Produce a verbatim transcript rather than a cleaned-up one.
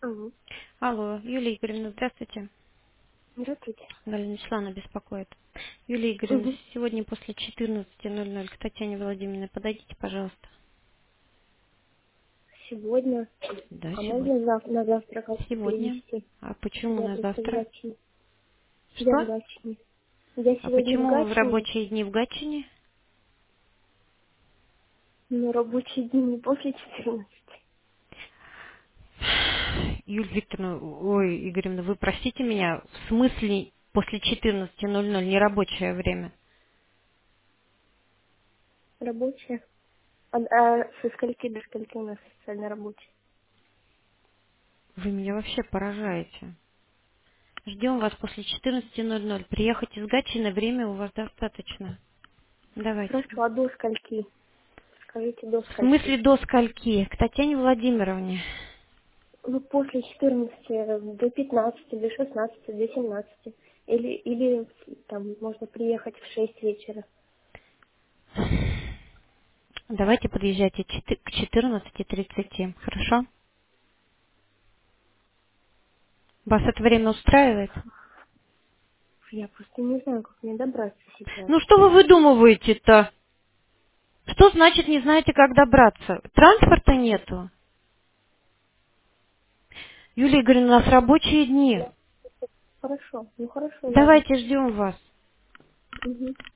Алло. Алло, Юлия Игоревна, здравствуйте. Здравствуйте. Галина Вячеславовна беспокоит. Юлия Игоревна, Угу. сегодня после четырнадцати ноль ноль к Татьяне Владимировне подойдите, пожалуйста. Сегодня. Да, А сегодня. можно зав- на завтра как-то Сегодня. перевести? А почему Я на просто в завтра? Гатчине. Я в Что? Гатчине. Я А сегодня в почему вы в Гатчине, рабочие дни в Гатчине? но рабочие дни не после четырнадцати. Юлия Викторовна, ой, Игоревна, вы простите меня, в смысле после четырнадцати ноль ноль, не рабочее время? Рабочая. А, а со скольки до скольки у нас официально рабочая? Вы меня вообще поражаете. Ждем вас после четырнадцати ноль ноль. Приехать из Гатчины, время у вас достаточно. Давайте. Хорошо, а до скольки? Скажите, до В скольки? смысле до скольки? К Татьяне Владимировне. Ну, после четырнадцати э, до пятнадцати, до шестнадцати, до семнадцати. Или, или там можно приехать в шесть вечера. Давайте подъезжайте четы- к четырнадцати тридцати. Хорошо? Вас это время устраивает? Я просто не знаю, как мне добраться сейчас. Ну что вы выдумываете-то? Что значит не знаете, как добраться? Транспорта нету. Юлия Игоревна, у нас рабочие дни. Хорошо, ну хорошо, ладно. Давайте ждем вас. Мгм.